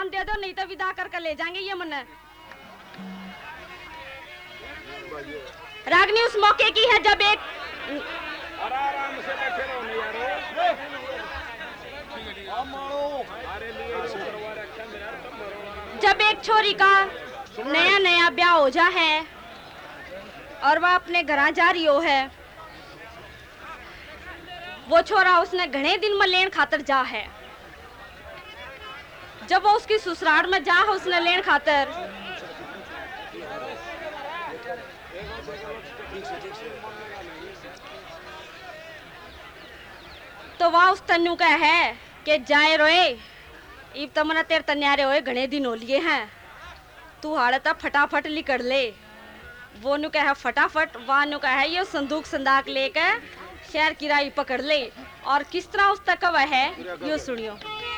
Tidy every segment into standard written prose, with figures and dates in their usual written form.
सामान दे दो, नहीं तो विदा करके ले जाएंगे ये मन। रागनी उस मौके की है जब एक आराम से बैठे रहो नहीं यारो। जब एक छोरी का नया नया ब्याह हो जा है और वह अपने घर जा रही हो है, वो छोरा उसने घने दिन में लेन खातर जा है। जब वो उसकी ससुराल में जा है उसने लेन खातर, तो वह उस तन्नू का है कि जाए रोए इब तमना तेरे तन्यारे होए घने दिन हो लिए हैं, तू हाड़ता फटाफट लिकड़ ले। वो नु कहा फटाफट, वह नु कहा ये संदूक संदाक लेकर शहर किराई पकड़ ले। और किस तरह उस तक वह है यो सुनियो।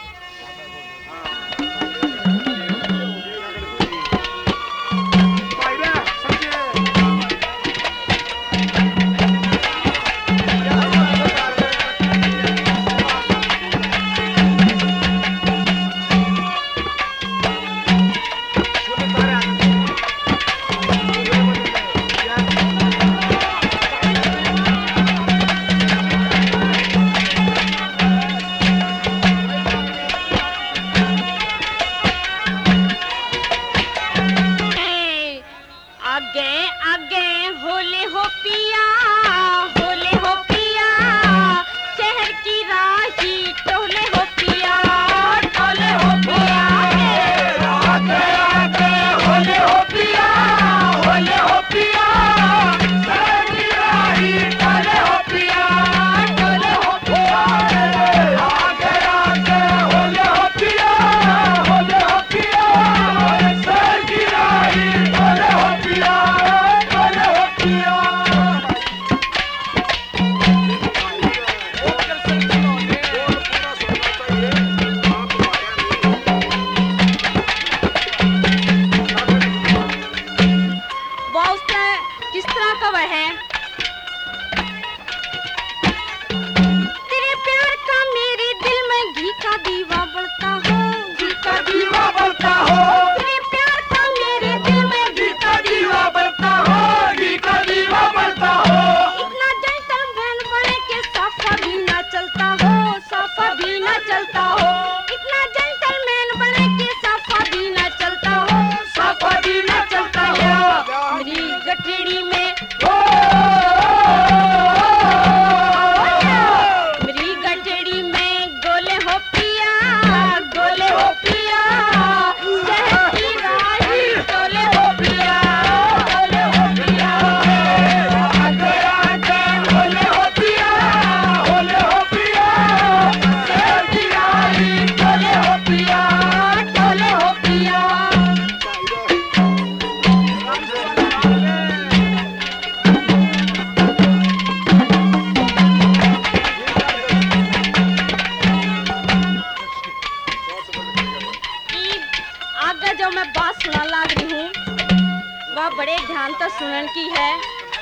सुनन की है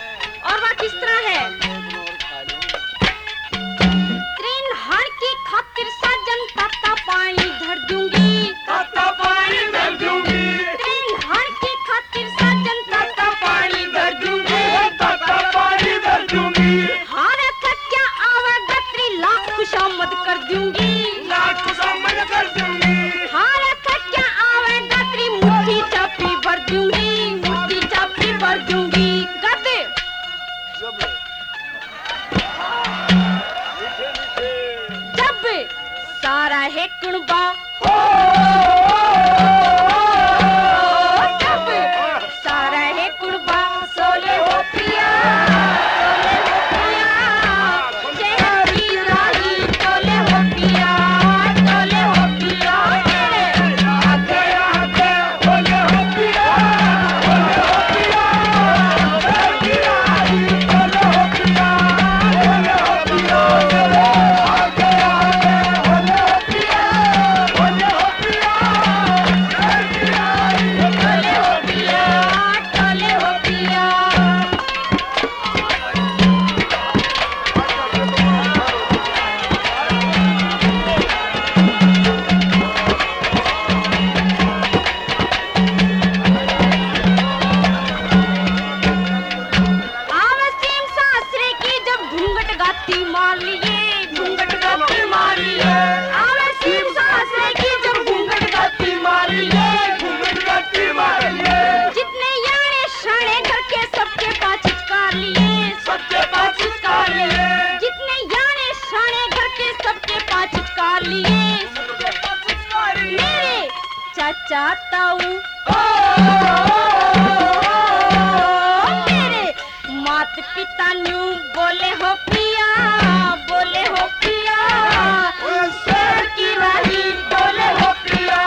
और वह किस तरह है। त्रिन हर की खातिर साजन ताता पानी धर दूंगी, ताता पानी धर दूंगी। त्रिन हर की खातिर साजन ताता पानी धर दूंगी, ताता पानी धर दूंगी। हारे तक क्या आवा गत्री लाख खुशामद कर दूंगी, लाख खुशामद कर दूंगी। हारे तक क्या आवा गत्री मुट्ठी चापी भर दूंगी, मुट्ठी चापी भर दूंगी। जब सारा है कुणबा जब सारा है कुणबा सोले हो पिया, शहर की राही टोले हो पिया, टोले हो पिया। आगे आगे बोले हो पिया, बोले हो पिया। शहर की राही टोले हो पिया, बोले हो पिया। आगे आगे बोले हो पिया, बोले हो पिया। कहना चाहता हूँ मेरे मात पिता न्यू बोले हो पिया शेर की राही बोले हो पिया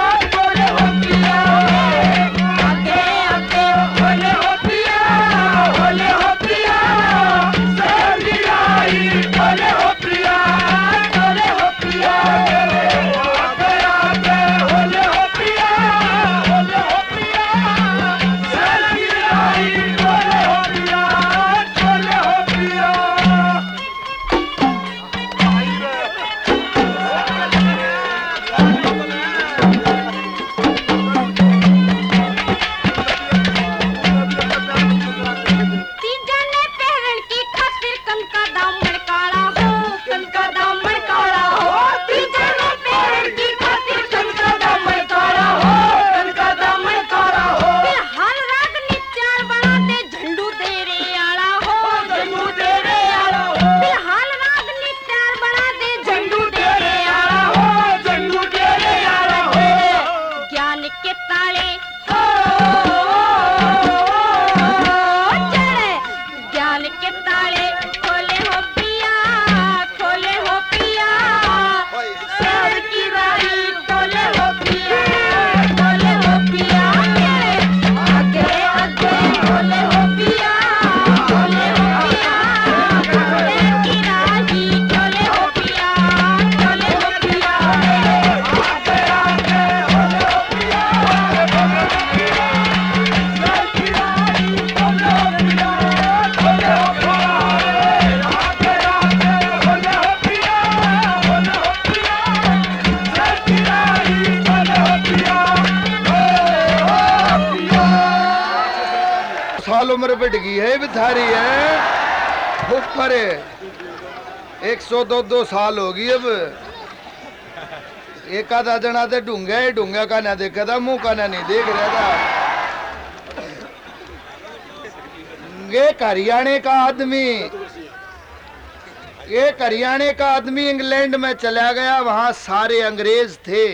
आगे आगे बोले हो पिया शेर की राही बोले हो पिया आगे आगे बोले हो पिया शेर की राही बोले हो पिया साल उम्र बढ़ गई है बिथारी है ऊपर 102 साल होगी अब एक आधा जना तो ढूंगा का ना देखा था मुंह का ना नहीं देख रहा था एक हरियाणा का आदमी इंग्लैंड में चला गया वहां सारे अंग्रेज थे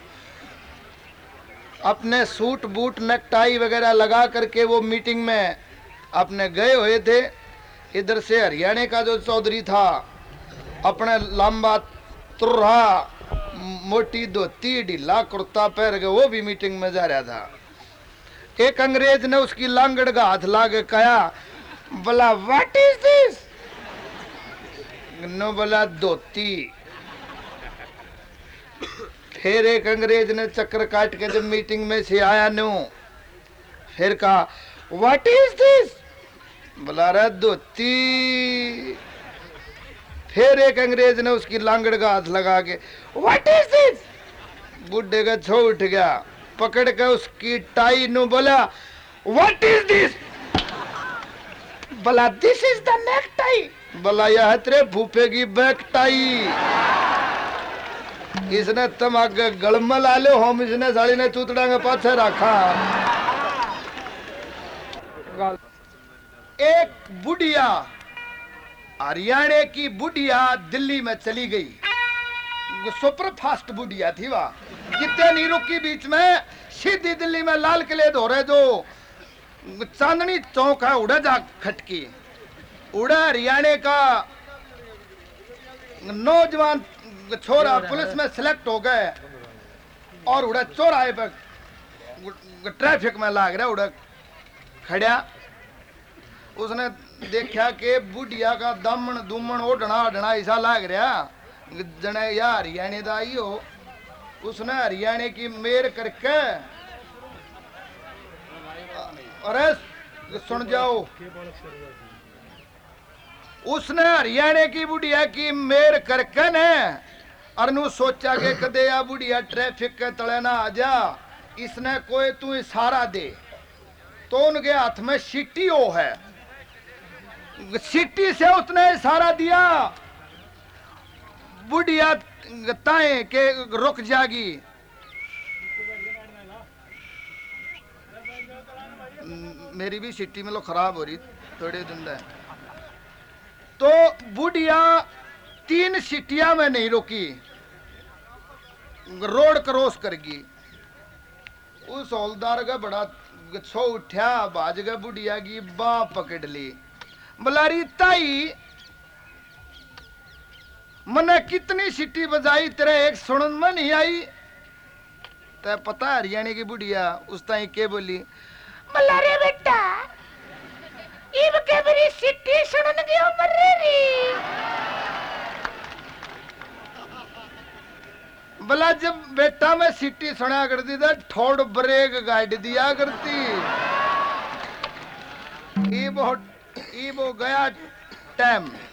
अपने सूट बूट नेकटाई वगैरह लगा करके वो मीटिंग में अपने गए हुए थे इधर से हरियाणा का जो चौधरी था अपने लंबा तुर्रा मोटी धोती ढीला कुर्ता पहन के वो भी मीटिंग में जा रहा था एक अंग्रेज ने उसकी लांगड़ का हाथ ला के कहा बोला व्हाट इज दिस नो बोला धोती फिर एक अंग्रेज ने चक्कर काट के जब मीटिंग में से आया नो फिर कहा व्हाट इज दिस बोला रहा धोती फिर एक अंग्रेज ने उसकी लांगड़ का हाथ लगा के व्हाट इज दिस बुढ़े का छो उठ गया पकड़ के उसकी टाई नु बोला व्हाट इज दिस बोला this is the neck tie बोला यह तेरे फूफे की बैक टाई इसने तुम आगे गलम ला लो हम इसने साड़ी ने चूतड़ा के पाछे रखा एक बुढ़िया हरियाणा की बुढ़िया दिल्ली में चली गई सुपर फास्ट बुढ़िया थी वह कितने नहीं रुकी बीच में सीधी दिल्ली में लाल किले धोरे जो चांदनी चौक है उड़ा जा खटकी उड़ा हरियाणा का नौजवान छोरा पुलिस में सिलेक्ट हो गए और उड़ा चौराहे पर ट्रैफिक में लाग रहा उड़ा खड़ा उसने देखा कि बुढ़िया का दमन दुमन ओढ़ना ओढ़ना ऐसा लाग रहा जने या हरियाणा का आई हो उसने हरियाणा की मेर करके अरे सुन जाओ उसने हरियाणा की बुढ़िया की मेर करके ने और नु सोचा के कदे या बुढ़िया ट्रैफिक के तले ना आ जा इसने कोई तू इशारा दे तो उनके हाथ में सीटी हो है सीटी से उसने इशारा दिया बुढ़िया ताए के रुक जागी मेरी भी सीटी में लो खराब हो रही थोड़े दिन है तो बुढ़िया 3 सीटियां में नहीं रुकी रोड क्रॉस करगी उस हौलदार का बड़ा छो उठा, बाज गए बुढ़िया की बाँ पकड़ ली। बलारी ताई मने कितनी सीटी बजाई तेरे एक सुनन में नहीं आई। ते पता हरियाणी की बुढ़िया उस ताई के बोली, बलारे बेटा इब के मेरी सीटी सुनन गयो मरे री। बोला जब बेटा मैं सीटी सुना करती था ठोड़ ब्रेक गाड़ दिया करती। ये वो गया टाइम।